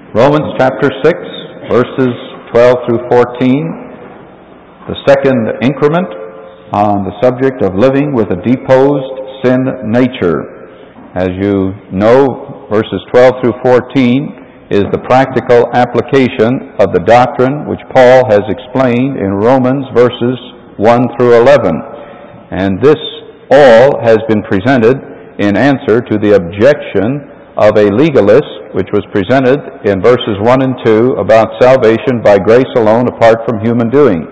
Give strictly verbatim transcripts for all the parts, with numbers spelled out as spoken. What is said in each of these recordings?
Romans chapter six, verses twelve through fourteen, the second increment on the subject of living with a deposed sin nature. As you know, verses twelve through fourteen is the practical application of the doctrine which Paul has explained in Romans verses one through eleven. And this all has been presented in answer to the objection of a legalist, which was presented in verses one and two about salvation by grace alone apart from human doing.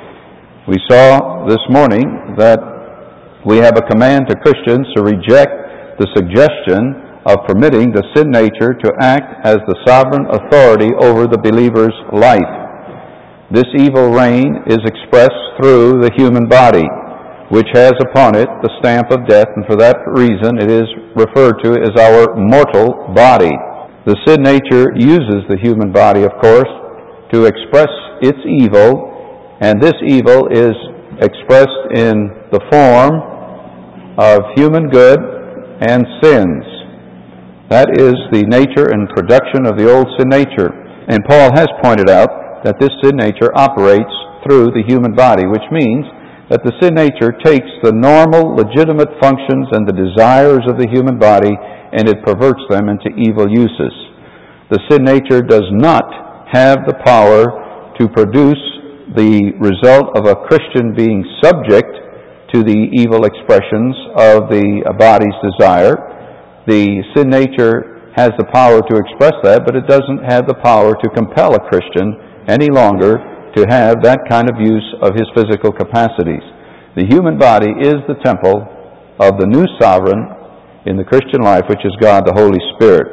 We saw this morning that we have a command to Christians to reject the suggestion of permitting the sin nature to act as the sovereign authority over the believer's life. This evil reign is expressed through the human body, which has upon it the stamp of death, and for that reason it is referred to as our mortal body. The sin nature uses the human body, of course, to express its evil, and this evil is expressed in the form of human good and sins. That is the nature and production of the old sin nature. And Paul has pointed out that this sin nature operates through the human body, which means that the sin nature takes the normal, legitimate functions and the desires of the human body and it perverts them into evil uses. The sin nature does not have the power to produce the result of a Christian being subject to the evil expressions of the body's desire. The sin nature has the power to express that, but it doesn't have the power to compel a Christian any longer to have that kind of use of his physical capacities. The human body is the temple of the new sovereign in the Christian life, which is God the Holy Spirit.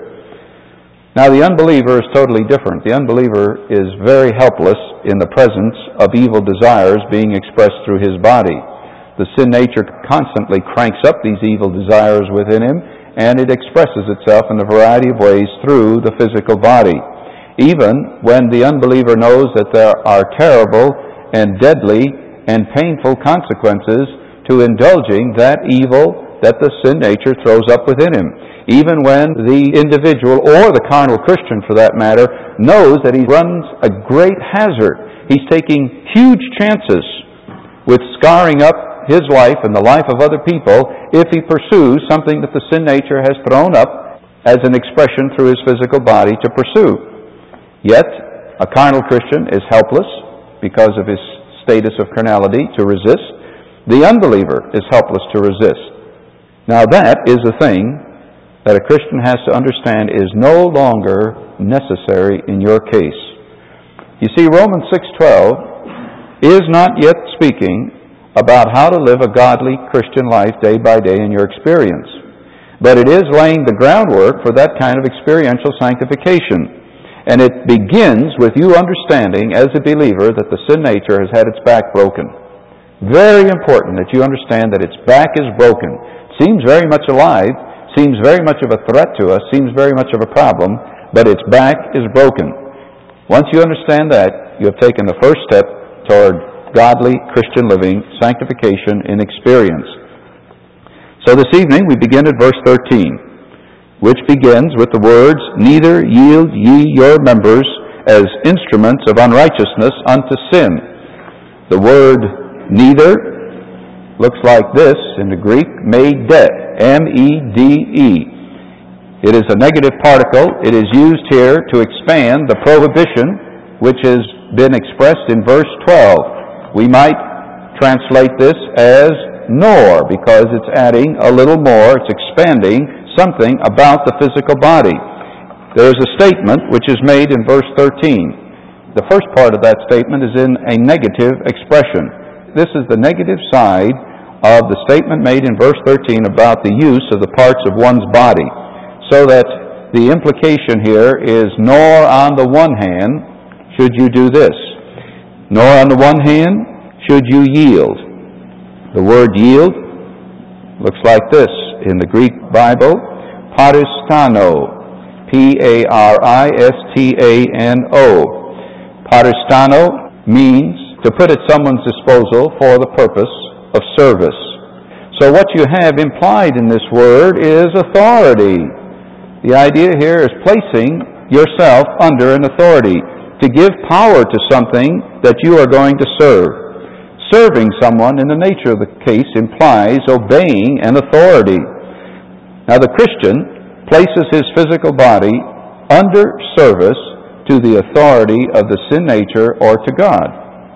Now the unbeliever is totally different. The unbeliever is very helpless in the presence of evil desires being expressed through his body. The sin nature constantly cranks up these evil desires within him, and it expresses itself in a variety of ways through the physical body. Even when the unbeliever knows that there are terrible and deadly and painful consequences to indulging that evil that the sin nature throws up within him. Even when the individual, or the carnal Christian for that matter, knows that he runs a great hazard. He's taking huge chances with scarring up his life and the life of other people if he pursues something that the sin nature has thrown up as an expression through his physical body to pursue. Yet, a carnal Christian is helpless because of his status of carnality to resist. The unbeliever is helpless to resist. Now that is a thing that a Christian has to understand is no longer necessary in your case. You see, Romans six twelve is not yet speaking about how to live a godly Christian life day by day in your experience, but it is laying the groundwork for that kind of experiential sanctification. And it begins with you understanding as a believer that the sin nature has had its back broken. Very important that you understand that its back is broken. Seems very much alive, seems very much of a threat to us, seems very much of a problem, but its back is broken. Once you understand that, you have taken the first step toward godly Christian living, sanctification in experience. So this evening we begin at verse thirteen, which begins with the words, "Neither yield ye your members as instruments of unrighteousness unto sin." The word neither looks like this in the Greek, mede, M E D E. It is a negative particle. It is used here to expand the prohibition which has been expressed in verse twelve. We might translate this as nor, because it's adding a little more, it's expanding something about the physical body. There is a statement which is made in verse thirteen. The first part of that statement is in a negative expression. This is the negative side of the statement made in verse thirteen about the use of the parts of one's body. So that the implication here is, nor on the one hand should you do this, nor on the one hand should you yield. The word yield looks like this in the Greek Bible, paristano, P A R I S T A N O. Paristano means to put at someone's disposal for the purpose of service. So what you have implied in this word is authority. The idea here is placing yourself under an authority, to give power to something that you are going to serve. Serving someone in the nature of the case implies obeying an authority. Now the Christian places his physical body under service to the authority of the sin nature or to God,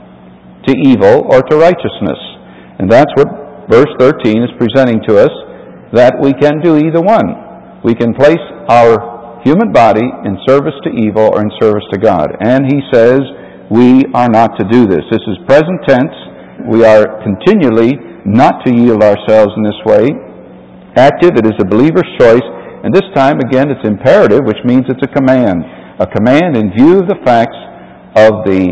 to evil or to righteousness. And that's what verse thirteen is presenting to us, that we can do either one. We can place our human body in service to evil or in service to God. And he says we are not to do this. This is present tense. We are continually not to yield ourselves in this way. Active, it is a believer's choice. And this time, again, it's imperative, which means it's a command. A command in view of the facts of the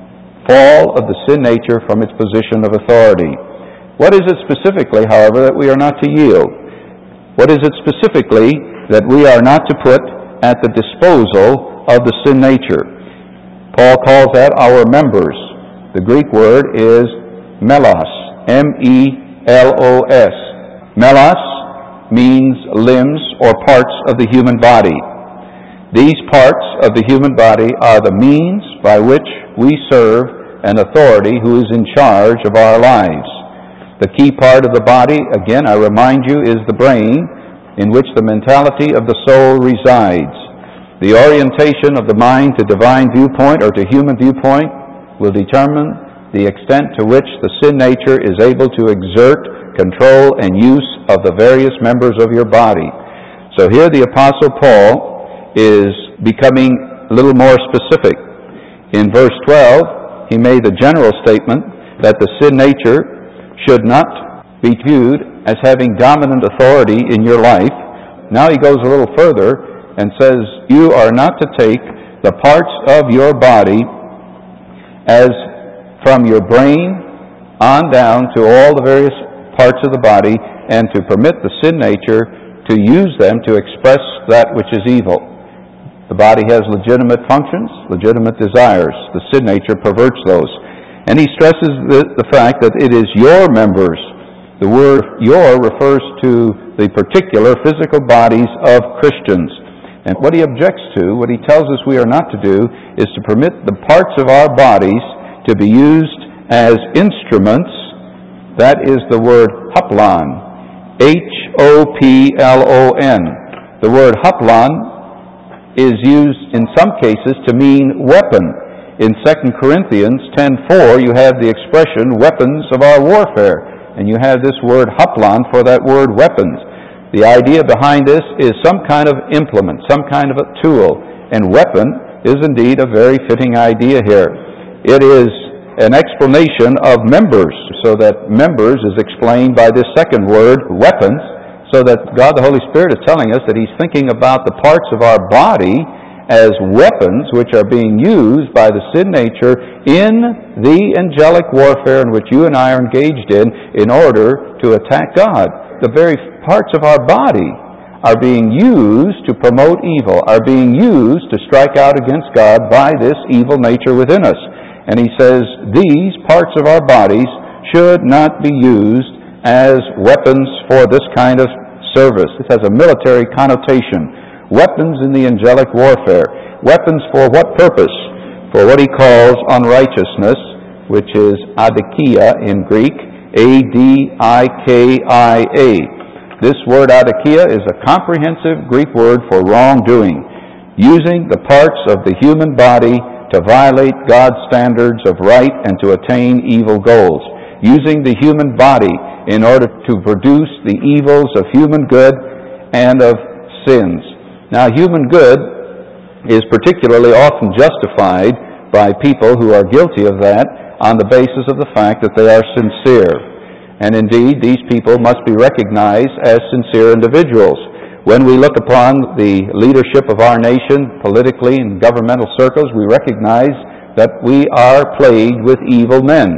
fall of the sin nature from its position of authority. What is it specifically, however, that we are not to yield? What is it specifically that we are not to put at the disposal of the sin nature? Paul calls that our members. The Greek word is melos, M E L O S. Melos means limbs or parts of the human body. These parts of the human body are the means by which we serve an authority who is in charge of our lives. The key part of the body, again, I remind you, is the brain, in which the mentality of the soul resides. The orientation of the mind to divine viewpoint or to human viewpoint will determine the extent to which the sin nature is able to exert control and use of the various members of your body. So here the Apostle Paul is becoming a little more specific. In verse twelve, he made a general statement that the sin nature should not be viewed as having dominant authority in your life. Now he goes a little further and says, you are not to take the parts of your body as from your brain on down to all the various parts of the body, and to permit the sin nature to use them to express that which is evil. The body has legitimate functions, legitimate desires. The sin nature perverts those. And he stresses the, the fact that it is your members. The word your refers to the particular physical bodies of Christians. And what he objects to, what he tells us we are not to do, is to permit the parts of our bodies to be used as instruments. That is the word hoplon, H O P L O N. The word hoplon is used in some cases to mean weapon. In Second Corinthians ten four, you have the expression weapons of our warfare, and you have this word hoplon for that word weapons. The idea behind this is some kind of implement, some kind of a tool, and weapon is indeed a very fitting idea here. It is an explanation of members, so that members is explained by this second word, weapons, so that God the Holy Spirit is telling us that he's thinking about the parts of our body as weapons which are being used by the sin nature in the angelic warfare in which you and I are engaged in in order to attack God. The very parts of our body are being used to promote evil, are being used to strike out against God by this evil nature within us. And he says these parts of our bodies should not be used as weapons for this kind of service. This has a military connotation. Weapons in the angelic warfare. Weapons for what purpose? For what he calls unrighteousness, which is adikia in Greek, A D I K I A. This word adikia is a comprehensive Greek word for wrongdoing, using the parts of the human body to violate God's standards of right and to attain evil goals, using the human body in order to produce the evils of human good and of sins. Now, human good is particularly often justified by people who are guilty of that on the basis of the fact that they are sincere. And indeed, these people must be recognized as sincere individuals. When we look upon the leadership of our nation politically in governmental circles, we recognize that we are plagued with evil men.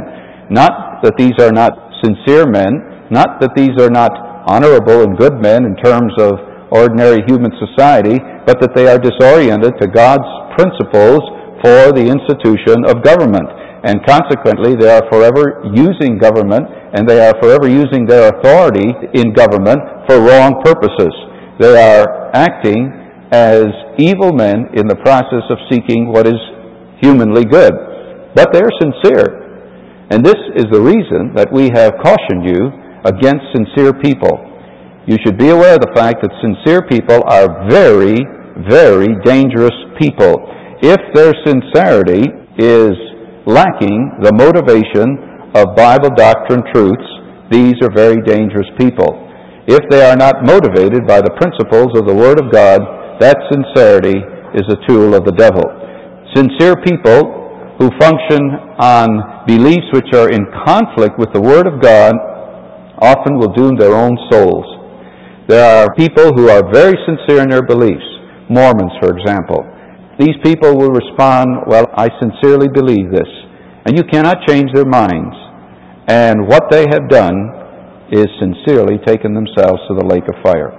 Not that these are not sincere men, not that these are not honorable and good men in terms of ordinary human society, but that they are disoriented to God's principles for the institution of government. And consequently, they are forever using government, and they are forever using their authority in government for wrong purposes. They are acting as evil men in the process of seeking what is humanly good. But they're sincere. And this is the reason that we have cautioned you against sincere people. You should be aware of the fact that sincere people are very, very dangerous people. If their sincerity is lacking the motivation of Bible doctrine truths, these are very dangerous people. If they are not motivated by the principles of the Word of God, that sincerity is a tool of the devil. Sincere people who function on beliefs which are in conflict with the Word of God often will doom their own souls. There are people who are very sincere in their beliefs. Mormons, for example. These people will respond, well, I sincerely believe this. And you cannot change their minds. And what they have done is sincerely taken themselves to the lake of fire.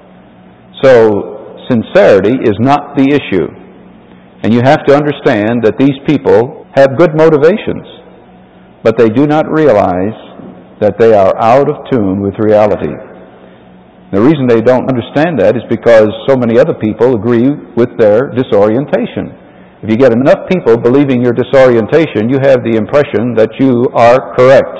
So, sincerity is not the issue. And you have to understand that these people have good motivations, but they do not realize that they are out of tune with reality. The reason they don't understand that is because so many other people agree with their disorientation. If you get enough people believing your disorientation, you have the impression that you are correct.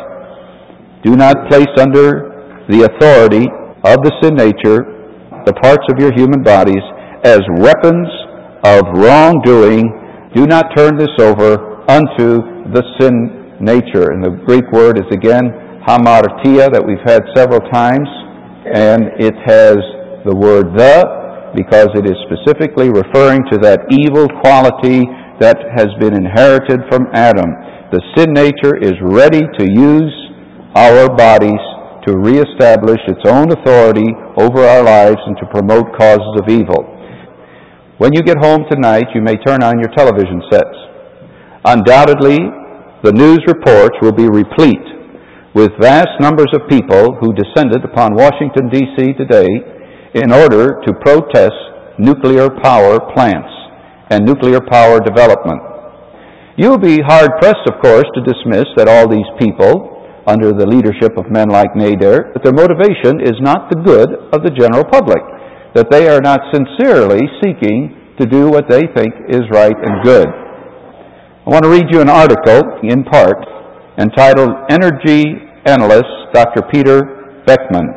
Do not place under the authority of the sin nature the parts of your human bodies as weapons of wrongdoing. Do not turn this over unto the sin nature. And the Greek word is again hamartia, that we've had several times, and it has the word the, because it is specifically referring to that evil quality that has been inherited from Adam. The sin nature is ready to use our bodies to reestablish its own authority over our lives and to promote causes of evil. When you get home tonight, you may turn on your television sets. Undoubtedly, the news reports will be replete with vast numbers of people who descended upon Washington, D C today in order to protest nuclear power plants and nuclear power development. You'll be hard-pressed, of course, to dismiss that all these people, under the leadership of men like Nader, that their motivation is not the good of the general public, that they are not sincerely seeking to do what they think is right and good. I want to read you an article, in part, entitled Energy Analyst Doctor Peter Beckman.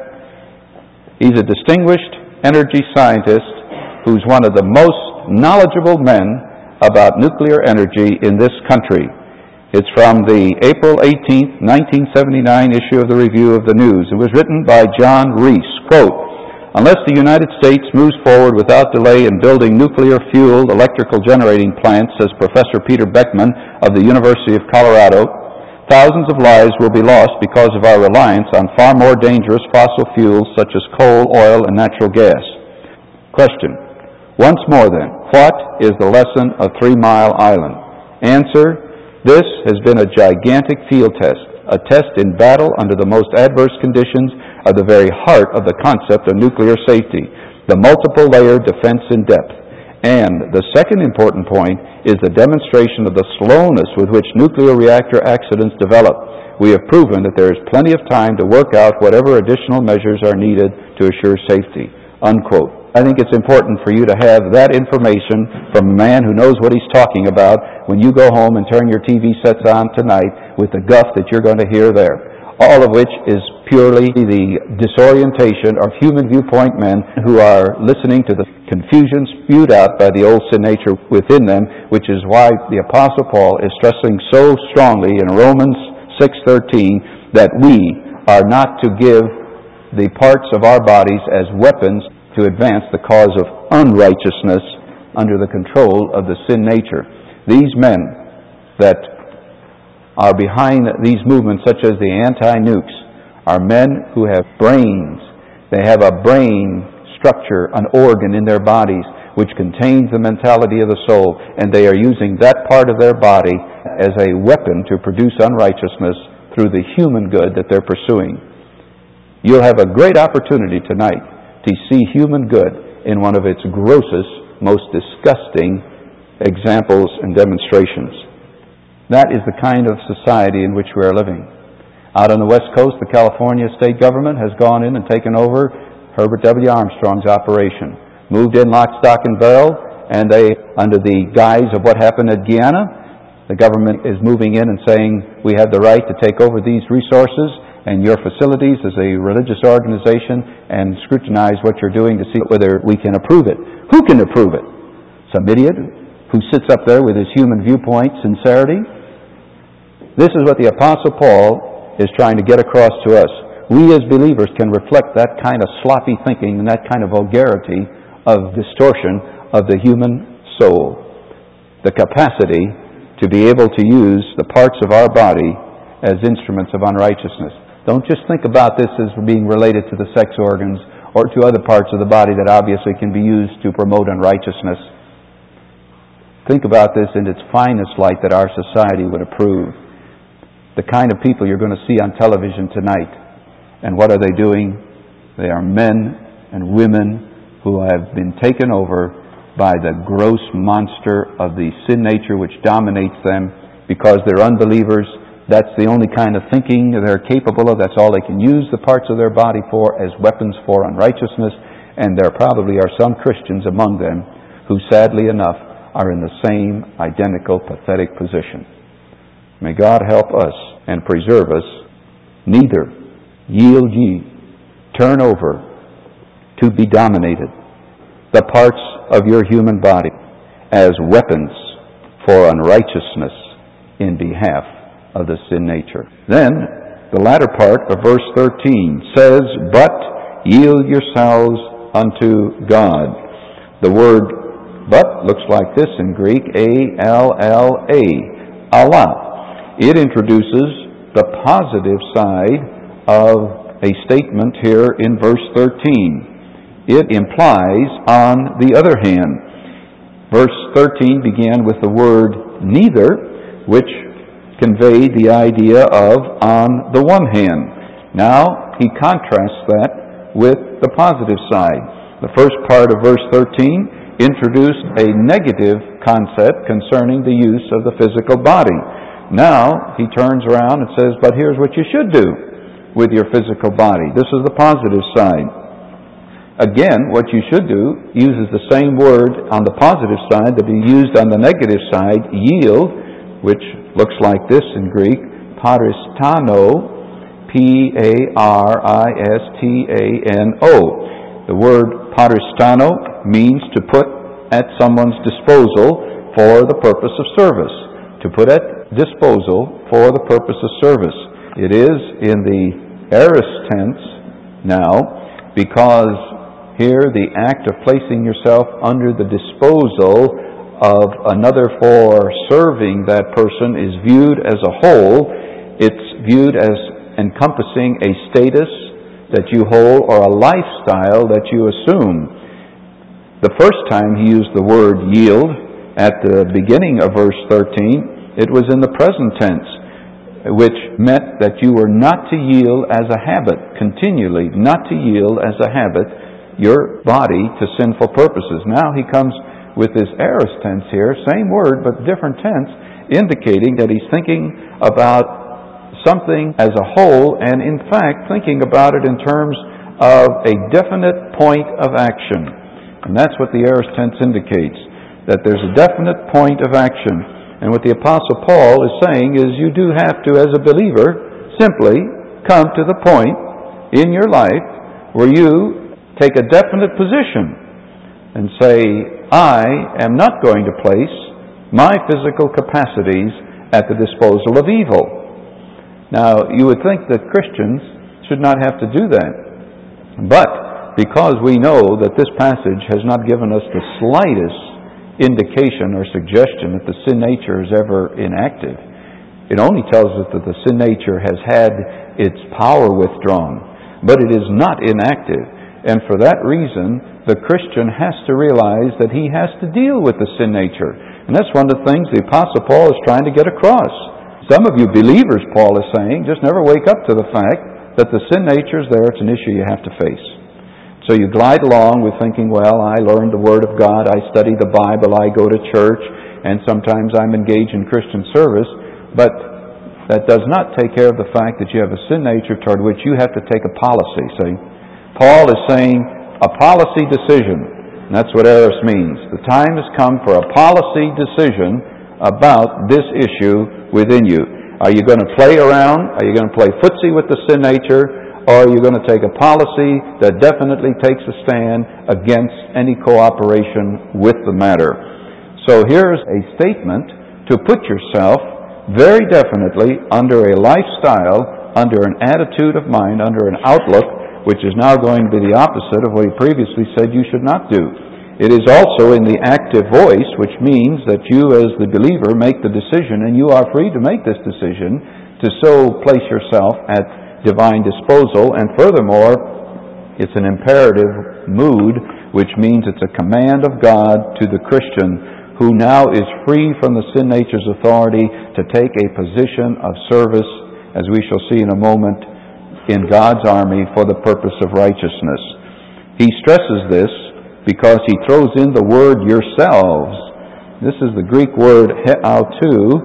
He's a distinguished energy scientist who's one of the most knowledgeable men about nuclear energy in this country. It's from the April eighteenth, nineteen seventy-nine issue of the Review of the News. It was written by John Reese. Quote, unless the United States moves forward without delay in building nuclear-fueled electrical generating plants, says Professor Peter Beckman of the University of Colorado, thousands of lives will be lost because of our reliance on far more dangerous fossil fuels such as coal, oil, and natural gas. Question. Once more then, what is the lesson of Three Mile Island? Answer. This has been a gigantic field test, a test in battle under the most adverse conditions of the very heart of the concept of nuclear safety, the multiple-layered defense in depth. And the second important point is the demonstration of the slowness with which nuclear reactor accidents develop. We have proven that there is plenty of time to work out whatever additional measures are needed to assure safety. Unquote. I think it's important for you to have that information from a man who knows what he's talking about when you go home and turn your T V sets on tonight with the guff that you're going to hear there. All of which is purely the disorientation of human viewpoint men who are listening to the confusion spewed out by the old sin nature within them, which is why the Apostle Paul is stressing so strongly in Romans six thirteen that we are not to give the parts of our bodies as weapons to advance the cause of unrighteousness under the control of the sin nature. These men that are behind these movements, such as the anti-nukes, are men who have brains. They have a brain structure, an organ in their bodies, which contains the mentality of the soul, and they are using that part of their body as a weapon to produce unrighteousness through the human good that they're pursuing. You'll have a great opportunity tonight to see human good in one of its grossest, most disgusting examples and demonstrations. That is the kind of society in which we are living. Out on the West Coast, the California state government has gone in and taken over Herbert W. Armstrong's operation. moved in lock, stock, and barrel, and they, under the guise of what happened at Guyana, the government is moving in and saying, we have the right to take over these resources and your facilities as a religious organization and scrutinize what you're doing to see whether we can approve it. Who can approve it? Some idiot who sits up there with his human viewpoint sincerity? This is what the Apostle Paul is trying to get across to us. We as believers can reflect that kind of sloppy thinking and that kind of vulgarity of distortion of the human soul. The capacity to be able to use the parts of our body as instruments of unrighteousness. Don't just think about this as being related to the sex organs or to other parts of the body that obviously can be used to promote unrighteousness. Think about this in its finest light that our society would approve. The kind of people you're going to see on television tonight. And what are they doing? They are men and women who have been taken over by the gross monster of the sin nature which dominates them because they're unbelievers. That's the only kind of thinking they're capable of. That's all they can use the parts of their body for as weapons for unrighteousness. And there probably are some Christians among them who, sadly enough, are in the same identical pathetic position. May God help us and preserve us. Neither yield ye, turn over, to be dominated, the parts of your human body as weapons for unrighteousness in behalf of the sin nature. Then, the latter part of verse thirteen says, but yield yourselves unto God. The word but looks like this in Greek, A L L A, Allah. It introduces the positive side of a statement here in verse thirteen. It implies, on the other hand, verse thirteen began with the word neither, which conveyed the idea of on the one hand. Now he contrasts that with the positive side. The first part of verse thirteen introduced a negative concept concerning the use of the physical body. Now he turns around and says, but here's what you should do with your physical body. This is the positive side. Again, what you should do uses the same word on the positive side that he used on the negative side, yield, which looks like this in Greek, paristano, P A R I S T A N O. The word paristano means to put at someone's disposal for the purpose of service. To put at disposal for the purpose of service. It is in the aorist tense now, because here the act of placing yourself under the disposal of another for serving that person is viewed as a whole. It's viewed as encompassing a status that you hold or a lifestyle that you assume. The first time he used the word yield at the beginning of verse thirteen, it was in the present tense, which meant that you were not to yield as a habit, continually, not to yield as a habit your body to sinful purposes. Now he comes with this aorist tense here, same word but different tense, indicating that he's thinking about something as a whole, and in fact thinking about it in terms of a definite point of action. And that's what the aorist tense indicates, that there's a definite point of action. And what the Apostle Paul is saying is you do have to, as a believer, simply come to the point in your life where you take a definite position and say, I am not going to place my physical capacities at the disposal of evil. Now, you would think that Christians should not have to do that. But because we know that this passage has not given us the slightest indication or suggestion that the sin nature is ever inactive, it only tells us that the sin nature has had its power withdrawn, but it is not inactive. And for that reason, the Christian has to realize that he has to deal with the sin nature. And that's one of the things the Apostle Paul is trying to get across. Some of you believers, Paul is saying, just never wake up to the fact that the sin nature is there. It's an issue you have to face. So you glide along with thinking, well, I learned the Word of God, I study the Bible, I go to church, and sometimes I'm engaged in Christian service. But that does not take care of the fact that you have a sin nature toward which you have to take a policy. See? Paul is saying a policy decision. And that's what eris means. The time has come for a policy decision about this issue within you. Are you going to play around? Are you going to play footsie with the sin nature? Or are you going to take a policy that definitely takes a stand against any cooperation with the matter? So here's a statement to put yourself very definitely under a lifestyle, under an attitude of mind, under an outlook, which is now going to be the opposite of what he previously said you should not do. It is also in the active voice, which means that you as the believer make the decision, and you are free to make this decision, to so place yourself at divine disposal. And furthermore, it's an imperative mood, which means it's a command of God to the Christian who now is free from the sin nature's authority to take a position of service, as we shall see in a moment, in God's army for the purpose of righteousness. He stresses this because he throws in the word yourselves. This is the Greek word heautou,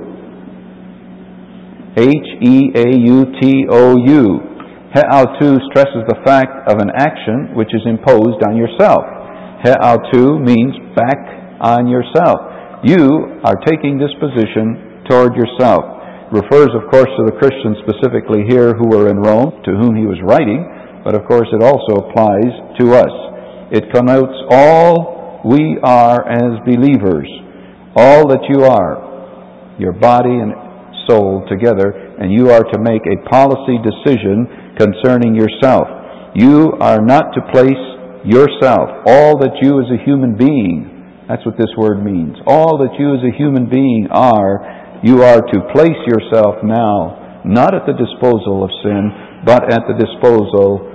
H E A U T O U. Heautou stresses the fact of an action which is imposed on yourself. Heautou means back on yourself. You are taking this position toward yourself. Refers, of course, to the Christians specifically here who were in Rome, to whom he was writing, but of course it also applies to us. It connotes all we are as believers, all that you are, your body and soul together, and you are to make a policy decision concerning yourself. You are not to place yourself, all that you as a human being, that's what this word means, all that you as a human being are, you are to place yourself now, not at the disposal of sin, but at the disposal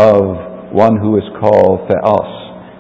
of one who is called Theos,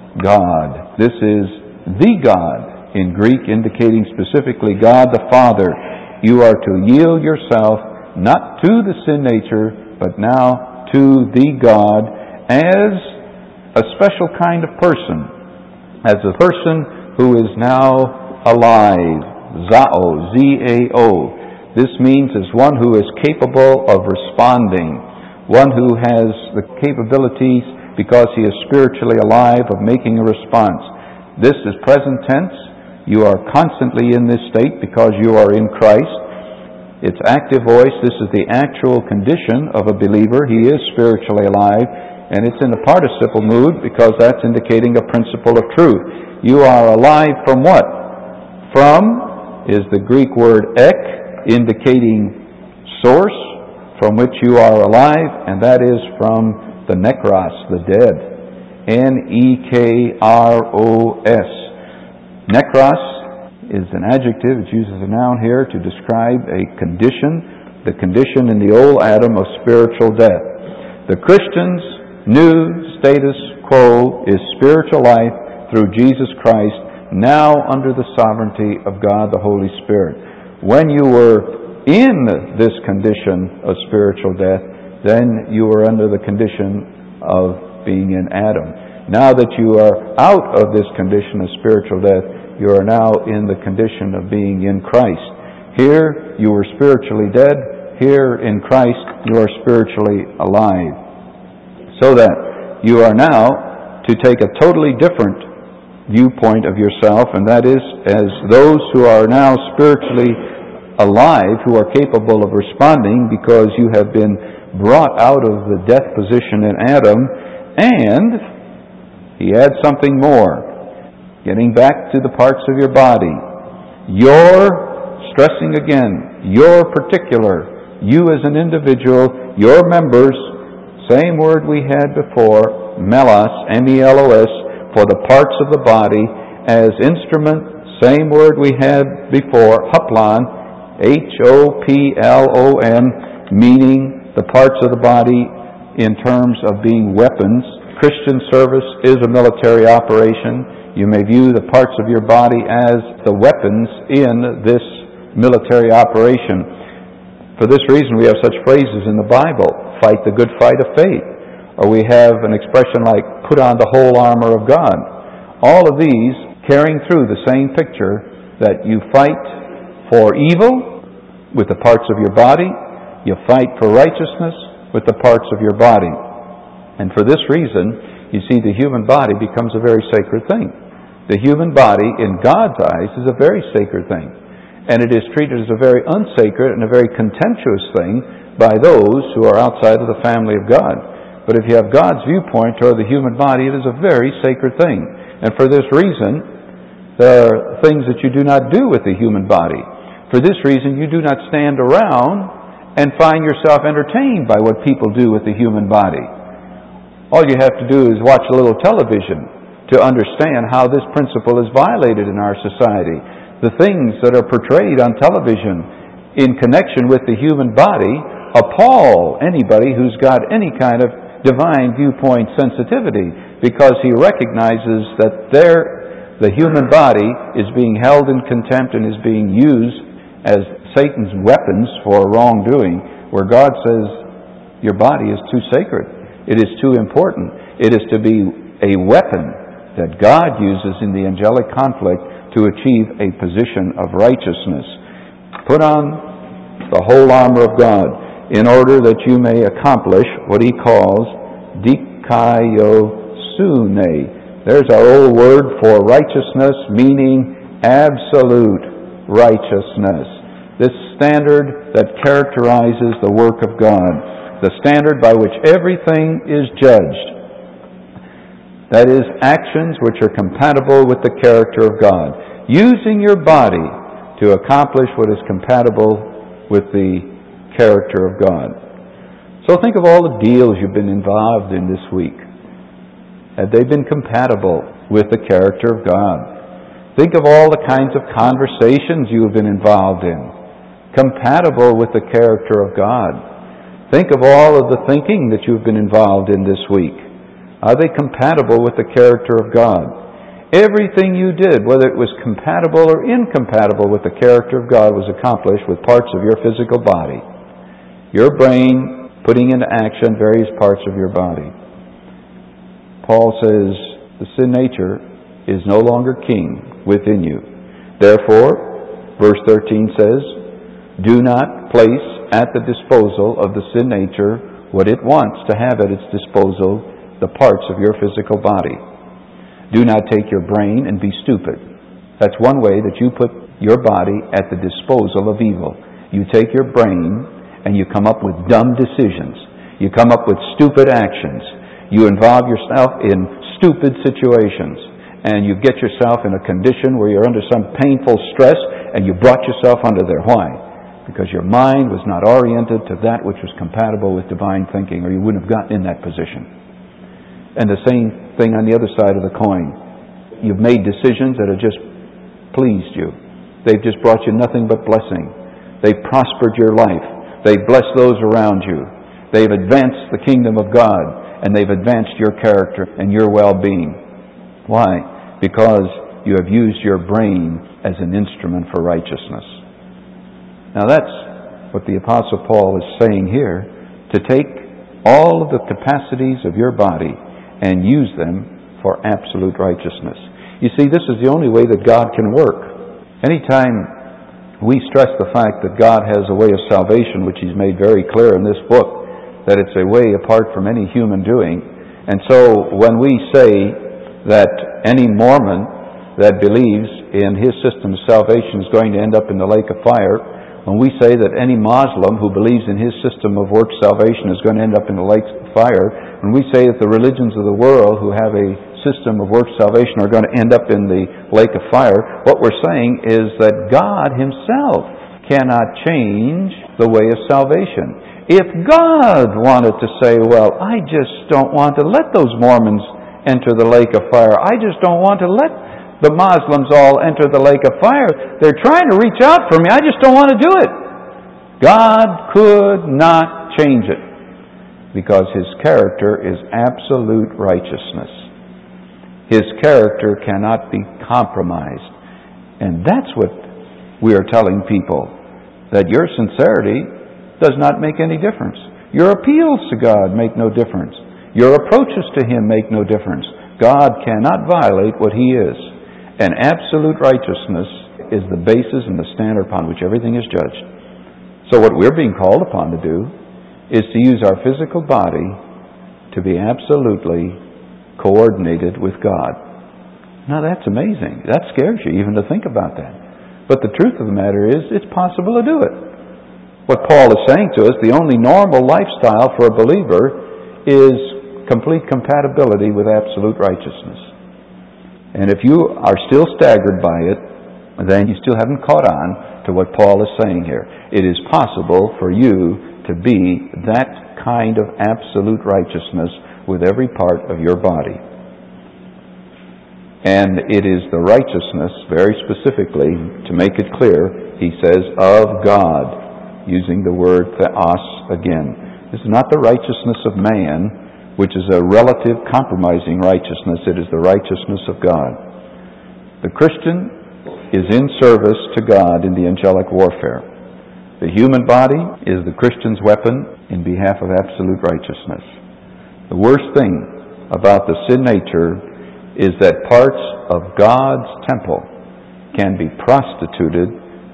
God. This is the God in Greek, indicating specifically God the Father. You are to yield yourself not to the sin nature, but now to the God as a special kind of person, as a person who is now alive. Zao, Z A O. This means as one who is capable of responding, one who has the capabilities, because he is spiritually alive, of making a response. This is present tense. You are constantly in this state because you are in Christ. It's active voice. This is the actual condition of a believer. He is spiritually alive. And it's in the participle mood because that's indicating a principle of truth. You are alive from what? From is the Greek word ek, indicating source from which you are alive, and that is from the nekros, the dead. N E K R O S. Nekros is an adjective. It uses a noun here to describe a condition, the condition in the old Adam of spiritual death. The Christian's new status quo is spiritual life through Jesus Christ, now under the sovereignty of God the Holy Spirit. When you were in this condition of spiritual death, then you were under the condition of being in Adam. Now that you are out of this condition of spiritual death, you are now in the condition of being in Christ. Here you were spiritually dead. Here in Christ you are spiritually alive. So that you are now to take a totally different viewpoint of yourself, and that is as those who are now spiritually alive, who are capable of responding because you have been brought out of the death position in Adam. And he adds something more, getting back to the parts of your body. Your, stressing again, your particular, you as an individual, your members, same word we had before, melos, M E L O S, for the parts of the body, as instrument, same word we had before, hoplon, H O P L O N, meaning the parts of the body in terms of being weapons. Christian service is a military operation. You may view the parts of your body as the weapons in this military operation. For this reason, we have such phrases in the Bible: fight the good fight of faith. Or we have an expression like, put on the whole armor of God. All of these carrying through the same picture, that you fight for evil with the parts of your body, you fight for righteousness with the parts of your body. And for this reason, you see, the human body becomes a very sacred thing. The human body, in God's eyes, is a very sacred thing. And it is treated as a very unsacred and a very contemptuous thing by those who are outside of the family of God. But if you have God's viewpoint toward the human body, it is a very sacred thing. And for this reason, there are things that you do not do with the human body. For this reason, you do not stand around and find yourself entertained by what people do with the human body. All you have to do is watch a little television to understand how this principle is violated in our society. The things that are portrayed on television in connection with the human body appall anybody who's got any kind of divine viewpoint sensitivity, because he recognizes that there, the human body is being held in contempt and is being used as Satan's weapons for wrongdoing, where God says your body is too sacred. It is too important. It is to be a weapon that God uses in the angelic conflict to achieve a position of righteousness. Put on the whole armor of God in order that you may accomplish what he calls dikaiosune. There's our old word for righteousness, meaning absolute righteousness. This standard that characterizes the work of God, the standard by which everything is judged. That is, actions which are compatible with the character of God. Using your body to accomplish what is compatible with the character of God. So think of all the deals you've been involved in this week. Have they been compatible with the character of God? Think of all the kinds of conversations you have been involved in, compatible with the character of God. Think of all of the thinking that you've been involved in this week. Are they compatible with the character of God? Everything you did, whether it was compatible or incompatible with the character of God, was accomplished with parts of your physical body. Your brain putting into action various parts of your body. Paul says the sin nature is no longer king within you. Therefore, verse thirteen says, do not place at the disposal of the sin nature what it wants to have at its disposal, the parts of your physical body. Do not take your brain and be stupid. That's one way that you put your body at the disposal of evil. You take your brain and you come up with dumb decisions. You come up with stupid actions. You involve yourself in stupid situations. And you get yourself in a condition where you're under some painful stress, and you brought yourself under there. Why? Because your mind was not oriented to that which was compatible with divine thinking, or you wouldn't have gotten in that position. And the same thing on the other side of the coin. You've made decisions that have just pleased you. They've just brought you nothing but blessing. They've prospered your life. They've blessed those around you. They've advanced the kingdom of God, and they've advanced your character and your well-being. Why? Because you have used your brain as an instrument for righteousness. Now that's what the Apostle Paul is saying here, to take all of the capacities of your body and use them for absolute righteousness. You see, this is the only way that God can work. Anytime we stress the fact that God has a way of salvation, which He's made very clear in this book, that it's a way apart from any human doing. And so when we say that any Mormon that believes in his system of salvation is going to end up in the lake of fire, when we say that any Muslim who believes in his system of works salvation is going to end up in the lake of fire, when we say that the religions of the world who have a system of works salvation are going to end up in the lake of fire, what we're saying is that God Himself cannot change the way of salvation. If God wanted to say, well, I just don't want to let those Mormons enter the lake of fire, I just don't want to let the Muslims all enter the lake of fire. They're trying to reach out for me. I just don't want to do it. God could not change it because His character is absolute righteousness. His character cannot be compromised. And that's what we are telling people, that your sincerity does not make any difference. Your appeals to God make no difference. Your approaches to Him make no difference. God cannot violate what He is. And absolute righteousness is the basis and the standard upon which everything is judged. So what we're being called upon to do is to use our physical body to be absolutely coordinated with God. Now that's amazing. That scares you even to think about that. But the truth of the matter is, it's possible to do it. What Paul is saying to us, the only normal lifestyle for a believer is complete compatibility with absolute righteousness. And if you are still staggered by it, then you still haven't caught on to what Paul is saying here. It is possible for you to be that kind of absolute righteousness with every part of your body. And it is the righteousness, very specifically, to make it clear, he says, of God, using the word theos again. This is not the righteousness of man, which is a relative compromising righteousness. It is the righteousness of God. The Christian is in service to God in the angelic warfare. The human body is the Christian's weapon in behalf of absolute righteousness. The worst thing about the sin nature is that parts of God's temple can be prostituted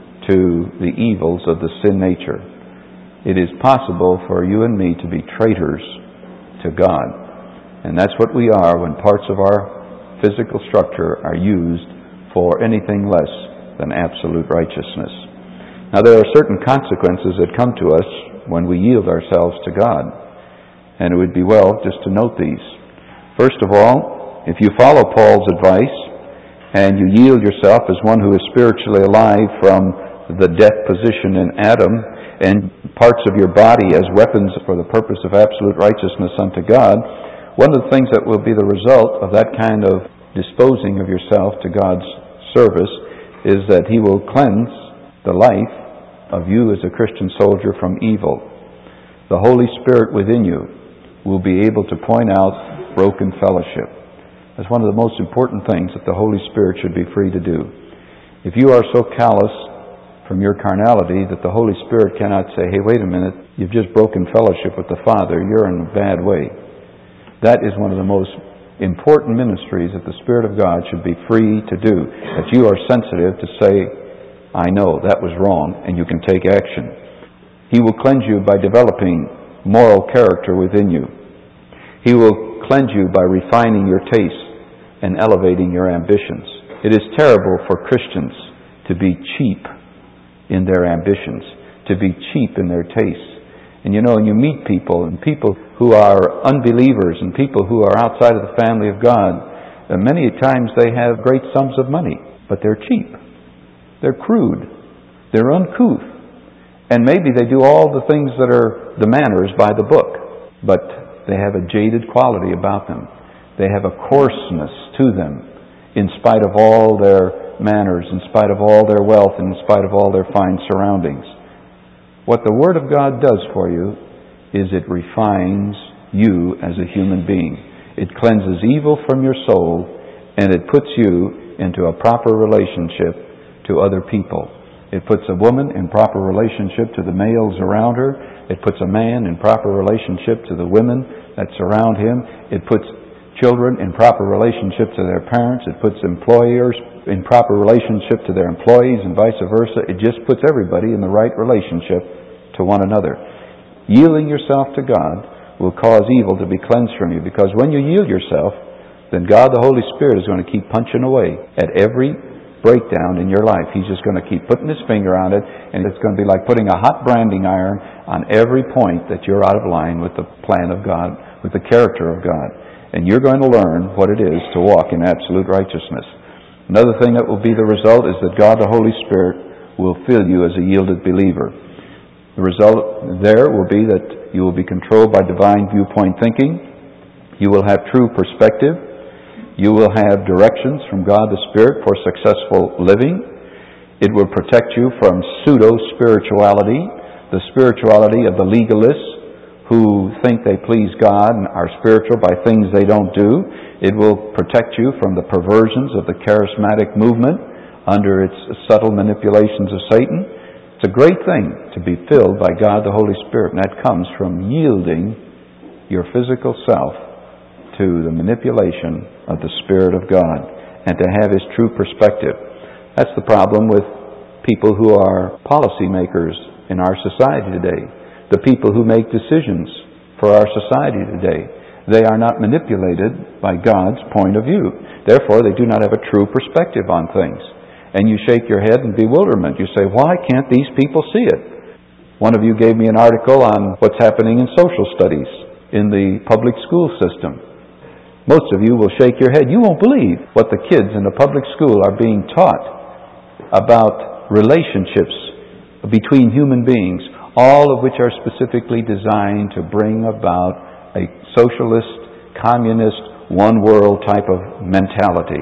to the evils of the sin nature. It is possible for you and me to be traitors to God. And that's what we are when parts of our physical structure are used for anything less than absolute righteousness. Now there are certain consequences that come to us when we yield ourselves to God. And it would be well just to note these. First of all, if you follow Paul's advice and you yield yourself as one who is spiritually alive from the death position in Adam and parts of your body as weapons for the purpose of absolute righteousness unto God, one of the things that will be the result of that kind of disposing of yourself to God's service is that He will cleanse the life of you as a Christian soldier from evil. The Holy Spirit within you will be able to point out broken fellowship. That's one of the most important things that the Holy Spirit should be free to do. If you are so callous from your carnality that the Holy Spirit cannot say, hey, wait a minute, you've just broken fellowship with the Father, you're in a bad way. That is one of the most important ministries that the Spirit of God should be free to do. That you are sensitive to say, I know, that was wrong, and you can take action. He will cleanse you by developing moral character within you. He will cleanse you by refining your tastes and elevating your ambitions. It is terrible for Christians to be cheap in their ambitions, to be cheap in their tastes. And you know, when you meet people, and people who are unbelievers, and people who are outside of the family of God, uh, many times they have great sums of money, but they're cheap. They're crude. They're uncouth. And maybe they do all the things that are the manners by the book, but they have a jaded quality about them. They have a coarseness to them in spite of all their manners, in spite of all their wealth, and in spite of all their fine surroundings. What the Word of God does for you is it refines you as a human being. It cleanses evil from your soul, and it puts you into a proper relationship to other people. It puts a woman in proper relationship to the males around her. It puts a man in proper relationship to the women that surround him. It puts children in proper relationship to their parents. It puts employers in proper relationship to their employees and vice versa. It just puts everybody in the right relationship to one another. Yielding yourself to God will cause evil to be cleansed from you, because when you yield yourself, then God the Holy Spirit is going to keep punching away at every breakdown in your life. He's just going to keep putting His finger on it, and it's going to be like putting a hot branding iron on every point that you're out of line with the plan of God, with the character of God. And you're going to learn what it is to walk in absolute righteousness. Another thing that will be the result is that God the Holy Spirit will fill you as a yielded believer. The result there will be that you will be controlled by divine viewpoint thinking. You will have true perspective. You will have directions from God the Spirit for successful living. It will protect you from pseudo-spirituality, the spirituality of the legalists who think they please God and are spiritual by things they don't do. It will protect you from the perversions of the charismatic movement under its subtle manipulations of Satan. It's a great thing to be filled by God the Holy Spirit, and that comes from yielding your physical self to the manipulation of the Spirit of God and to have His true perspective. That's the problem with people who are policymakers in our society today. The people who make decisions for our society today. They are not manipulated by God's point of view. Therefore, they do not have a true perspective on things. And you shake your head in bewilderment. You say, why can't these people see it? One of you gave me an article on what's happening in social studies in the public school system. Most of you will shake your head. You won't believe what the kids in the public school are being taught about relationships between human beings, all of which are specifically designed to bring about a socialist, communist, one world type of mentality.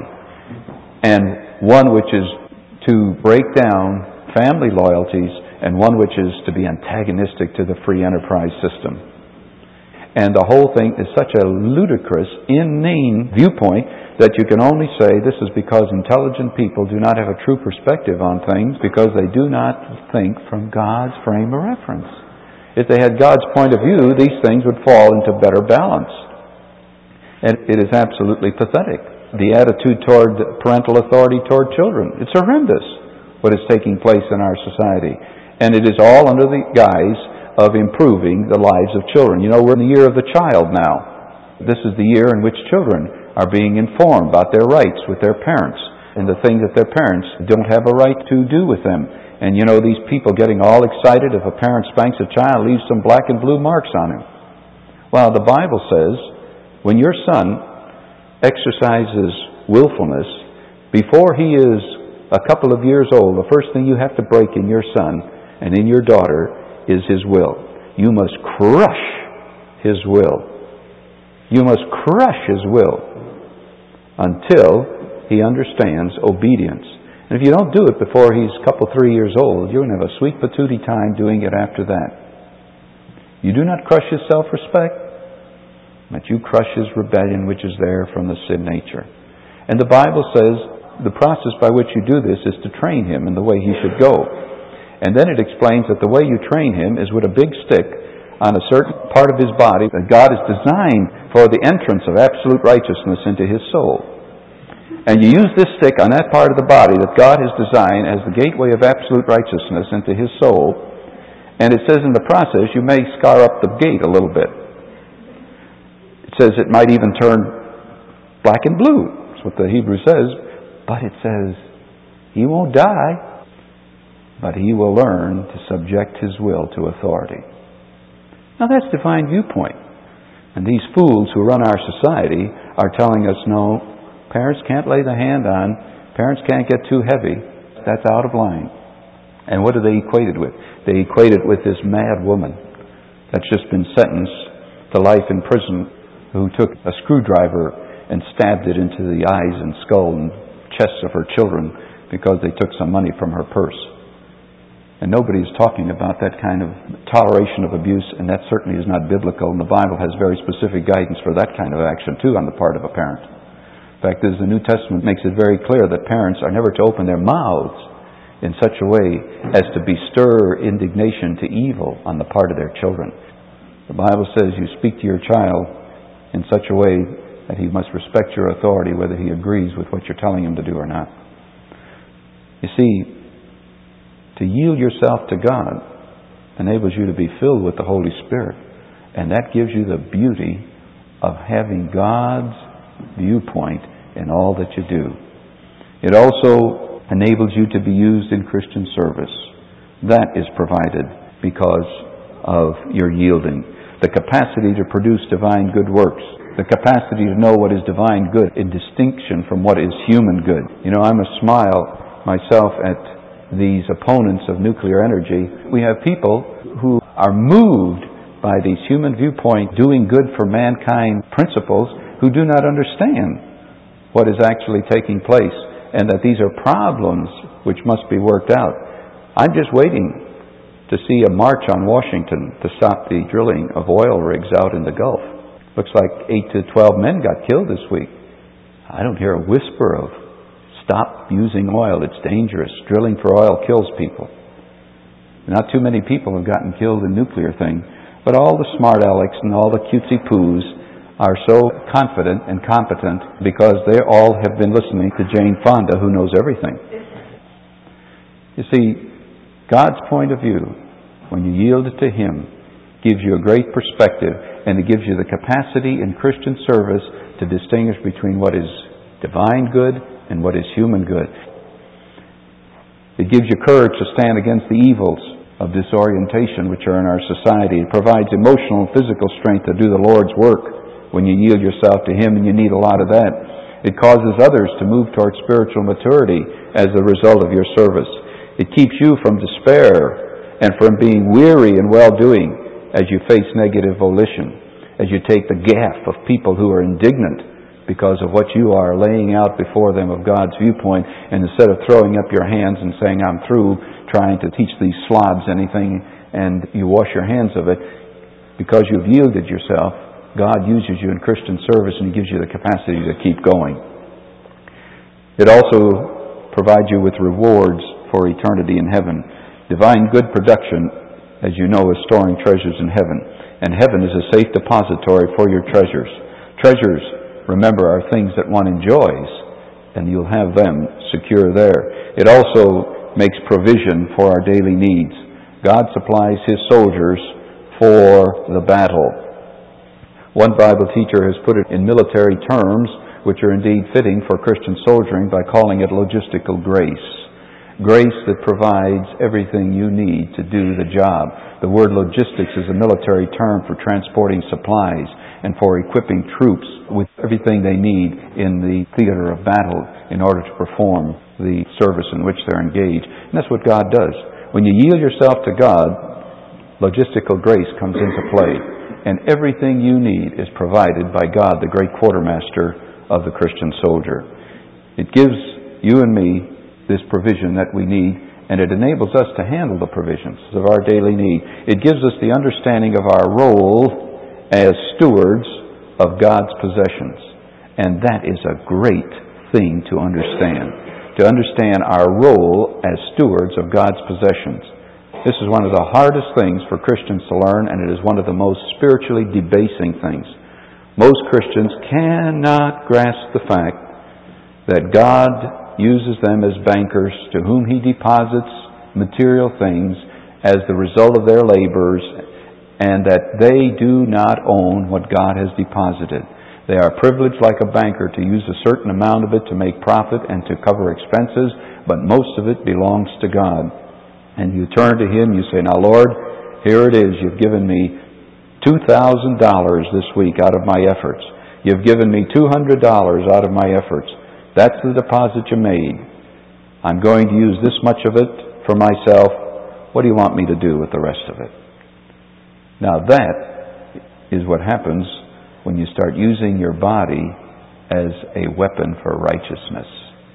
And one which is to break down family loyalties, and one which is to be antagonistic to the free enterprise system. And the whole thing is such a ludicrous, inane viewpoint that you can only say this is because intelligent people do not have a true perspective on things, because they do not think from God's frame of reference. If they had God's point of view, these things would fall into better balance. And it is absolutely pathetic. The attitude toward parental authority toward children, it's horrendous what is taking place in our society. And it is all under the guise of improving the lives of children. You know, we're in the year of the child now. This is the year in which children are being informed about their rights with their parents and the things that their parents don't have a right to do with them. And you know, these people getting all excited if a parent spanks a child, leaves some black and blue marks on him. Well, the Bible says, when your son exercises willfulness, before he is a couple of years old, the first thing you have to break in your son and in your daughter is his will. You must crush his will. You must crush his will until he understands obedience. And if you don't do it before he's a couple, three years old, you're going to have a sweet patootie time doing it after that. You do not crush his self-respect, but you crush his rebellion, which is there from the sin nature. And the Bible says the process by which you do this is to train him in the way he should go. And then it explains that the way you train him is with a big stick on a certain part of his body that God has designed for the entrance of absolute righteousness into his soul. And you use this stick on that part of the body that God has designed as the gateway of absolute righteousness into his soul. And it says in the process you may scar up the gate a little bit. It says it might even turn black and blue. That's what the Hebrew says. But it says he won't die, but he will learn to subject his will to authority. Now that's divine viewpoint. And these fools who run our society are telling us, no, parents can't lay the hand on, parents can't get too heavy. That's out of line. And what do they equate it with? They equate it with this mad woman that's just been sentenced to life in prison, who took a screwdriver and stabbed it into the eyes and skull and chests of her children because they took some money from her purse. And nobody is talking about that kind of toleration of abuse, and that certainly is not biblical, and the Bible has very specific guidance for that kind of action too on the part of a parent. In fact, as the New Testament makes it very clear that parents are never to open their mouths in such a way as to bestir indignation to evil on the part of their children. The Bible says you speak to your child in such a way that he must respect your authority whether he agrees with what you're telling him to do or not. You see, to yield yourself to God enables you to be filled with the Holy Spirit. And that gives you the beauty of having God's viewpoint in all that you do. It also enables you to be used in Christian service. That is provided because of your yielding. The capacity to produce divine good works. The capacity to know what is divine good in distinction from what is human good. You know, I'm a smile myself at these opponents of nuclear energy. We have people who are moved by these human viewpoint, doing good for mankind principles, who do not understand what is actually taking place, and that these are problems which must be worked out. I'm just waiting to see a march on Washington to stop the drilling of oil rigs out in the Gulf. Looks like eight to twelve men got killed this week. I don't hear a whisper of stop using oil, it's dangerous. Drilling for oil kills people. Not too many people have gotten killed in nuclear thing, but all the smart alecks and all the cutesy poos are so confident and competent because they all have been listening to Jane Fonda, who knows everything. You see, God's point of view, when you yield it to Him, gives you a great perspective, and it gives you the capacity in Christian service to distinguish between what is divine good and what is human good. It gives you courage to stand against the evils of disorientation which are in our society. It provides emotional and physical strength to do the Lord's work when you yield yourself to Him, and you need a lot of that. It causes others to move toward spiritual maturity as a result of your service. It keeps you from despair and from being weary in well-doing as you face negative volition, as you take the gaffe of people who are indignant because of what you are laying out before them of God's viewpoint, and instead of throwing up your hands and saying, I'm through trying to teach these slobs anything, and you wash your hands of it, because you've yielded yourself, God uses you in Christian service and He gives you the capacity to keep going. It also provides you with rewards for eternity in heaven. Divine good production, as you know, is storing treasures in heaven. And heaven is a safe depository for your treasures. Treasures, remember, are things that one enjoys, and you'll have them secure there. It also makes provision for our daily needs. God supplies His soldiers for the battle. One Bible teacher has put it in military terms, which are indeed fitting for Christian soldiering, by calling it logistical grace. Grace that provides everything you need to do the job. The word logistics is a military term for transporting supplies and for equipping troops with everything they need in the theater of battle in order to perform the service in which they're engaged. And that's what God does. When you yield yourself to God, logistical grace comes into play. And everything you need is provided by God, the great quartermaster of the Christian soldier. It gives you and me this provision that we need, and it enables us to handle the provisions of our daily need. It gives us the understanding of our role as stewards of God's possessions. And that is a great thing to understand. To understand our role as stewards of God's possessions. This is one of the hardest things for Christians to learn, and it is one of the most spiritually debasing things. Most Christians cannot grasp the fact that God uses them as bankers to whom He deposits material things as the result of their labors, and that they do not own what God has deposited. They are privileged like a banker to use a certain amount of it to make profit and to cover expenses, but most of it belongs to God. And you turn to Him, you say, now Lord, here it is. You've given me two thousand dollars this week out of my efforts. You've given me two hundred dollars out of my efforts. That's the deposit you made. I'm going to use this much of it for myself. What do you want me to do with the rest of it? Now that is what happens when you start using your body as a weapon for righteousness.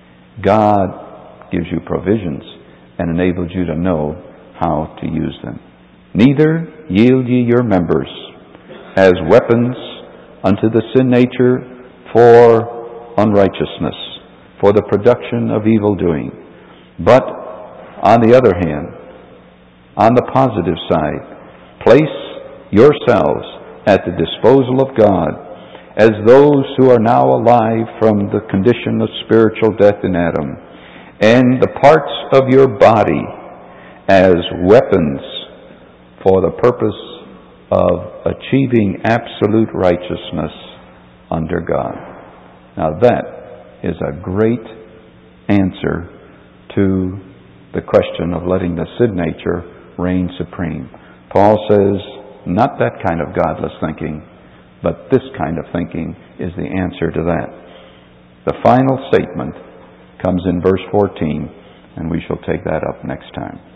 God gives you provisions and enables you to know how to use them. Neither yield ye your members as weapons unto the sin nature for unrighteousness, for the production of evil doing. But, on the other hand, on the positive side, place yourselves at the disposal of God as those who are now alive from the condition of spiritual death in Adam, and the parts of your body as weapons for the purpose of achieving absolute righteousness under God. Now that is a great answer to the question of letting the sin nature reign supreme. Paul says, not that kind of godless thinking, but this kind of thinking is the answer to that. The final statement comes in verse fourteen, and we shall take that up next time.